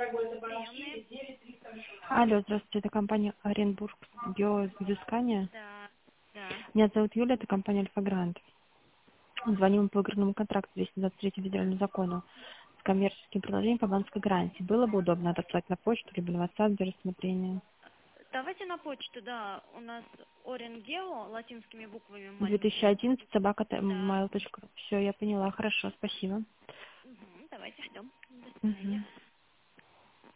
Приемные. Алло, здравствуйте, это компания Оренбург Биоизыскание. Да, да. Меня зовут Юля, это компания Альфа Грант. Звоним по выигранному контракту 223 федеральному закону с коммерческим предложением по банковской гарантии. Было бы удобно отослать на почту, либо на WhatsApp для рассмотрения. Давайте на почту, да. У нас Оренгео латинскими буквами маленькими. 2011 собака Да. mail.ru. Все, я поняла, хорошо, спасибо. Давайте ждем. До свидания. Мгм.